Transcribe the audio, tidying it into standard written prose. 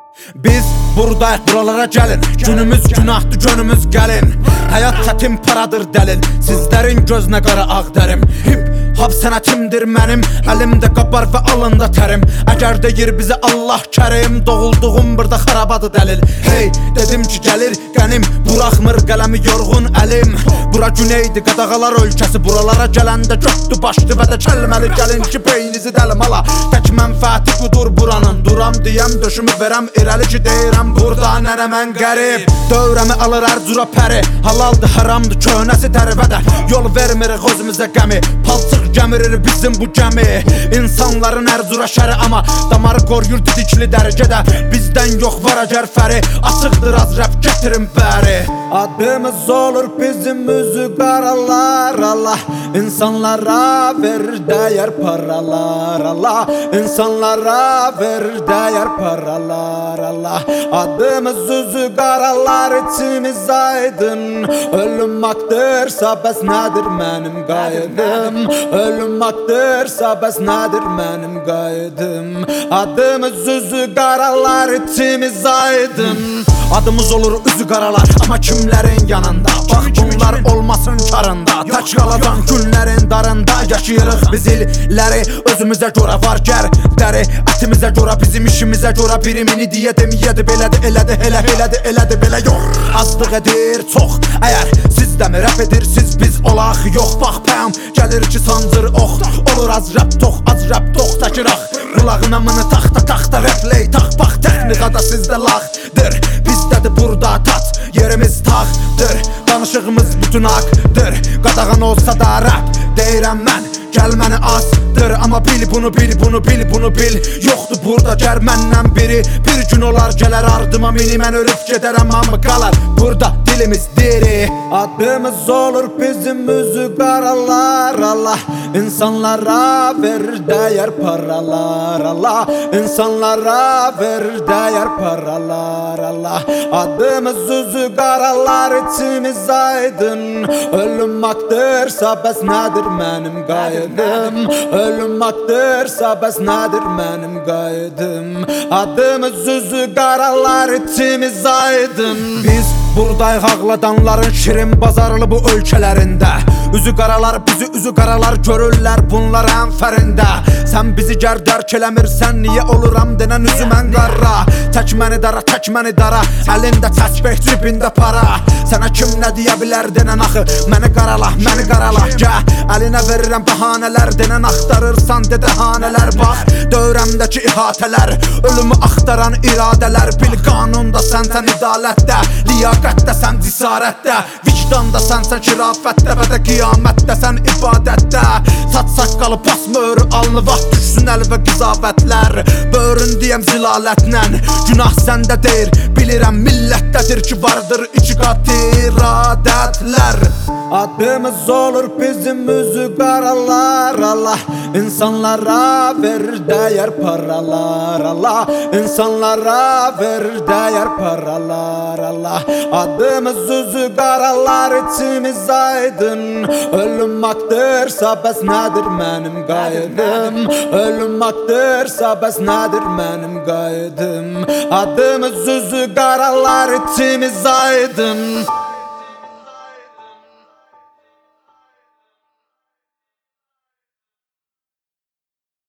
Biz buradayıq, buralara gəlin. Günümüz günahdır, gönümüz gəlin. Həyat çətin, paradır dəlil. Sizlərin gözünə qara ağ dərim. Hip hop sənətimdir mənim. Əlimdə qabar və alında tərim. Əgər deyir bizə Allah kərim, doğulduğum burada xarabadır dəlil. Hey, dedim ki gəlir qənim, buraxmır qələmi yorğun əlim. Bura güneydi, qadağalar ölkəsi. Buralara gələndə götdü başdı və də kəlməli gəlin ki beyninizi dəlim ala. Tək mənfəəti qudur buranın. Duram deyəm, döşümü verəm irəli ki deyirəm burada nənə mən qərib. Dövrəmi alır hər cura pəri. Halaldır, haramdır, köhnəsi tərvədə. Yol vermirik özümüzə qəmi. Palçıq gəmirir bizim bu gəmi. İnsanların hər cura şəri, amma damarı qoruyur didikli dərəcədə. Bizdən yox var əgər fəri. Açıqdır az rəp gətirin bəri. Adımız olur bizim üzü qaralar. Allah insanlara verir dəyər paralar. Allah insanlara verir dəyər paralar. Allah adımız üzü qaralar, içimiz aydın. Ölüm haqqdırsa bəs nədir mənim qayıdım? Ölüm haqqdırsa bəs nədir mənim qayıdım? Adımız üzü qaralar, içimiz aydın. Adımız olur üzü qaralar, amma kimlərin yanında? Bax bunlar olmasın karında. Tək qaladan günlərin darında yaşayırıq biz illəri. Özümüzə görə var gər dəri, ətimizə görə, bizim işimizə görə. Birimini deyə deməyədi, belədi, elədi, elədi, elədi, belə yox. Azlıq edir çox, əgər siz dəmi rəp edirsiz, biz olaq yox. Bax pəm, gəlir ki sancır ox. Olur az rəp tox, az rəp tox təkiraq. Qulağına mını taxta rəpley tax. Bax texnikada sizdə lağdır, bizdədir burada tat, yerimiz tağdır. Danışığımız bütün haqdır, qadağan olsa da rəp deyirəm mən, gəl məni azdır. Amma bil bunu, bil bunu, bil bunu bil. Yoxdur burada gər məndən biri. Bir gün olar gələr ardıma mini, mən ölüb gedərəm amma qalar burada dilimiz diri. Adımız olur bizim üzü qaralar. Allah insanlara verir dəyər paralar. Allah insanlara verir dəyər paralar. Allah adımız üzü qaralar, içimiz aydın. Ölüm haqqdırsa bəs nədir mənim qayıdım? Ölüm haqqdırsa bəs nədir mənim qayıdım? Adımız üzü qaralar, içimiz aydın. Biz buradayıq ağladanların şirin bazarlı bu ölkələrində. Üzü qaralar bizi, üzü qaralar görürlər bunlar ənfərində. Sən bizi gər dərk eləmirsən, niyə oluram denən üzü mən qara. Tək məni dara, tək məni dara, əlində təsbih, cibində para. Sənə kim nə deyə bilər denən axı, məni qarala, məni qarala. Gəl, əlinə verirəm bəhanələr, denən axtarırsan dedəhanələr. Bax, dövrəmdəki ihatələr, ölümü axtaran iradələr. Bil qanunda sənsən idalətdə, liyaqətdə sən cisarətdə, vicdanda sənsən şirafətdə və də qiyamətdə sən ibadətdə. Saç saqqalı pas möhrü alnı, vaxt düşsün əl və qizavətlər. Böğrün deyəm zilalətlə, günah səndə deyir, bilirəm millətdədir ki vardır iki qat iradətlər. Adımız olur bizim üzü qaralar. Allah insanlara verir dəyər paralar. Allah insanlara verir dəyər paralar. Allah adımız üzü qaralar, içimiz aydın. Ölüm haqqdırsa bəs nədir mənim qayıdım? Ölüm haqqdırsa bəs nədir mənim qayıdım? Adımız üzü qaralar, içimiz aydın.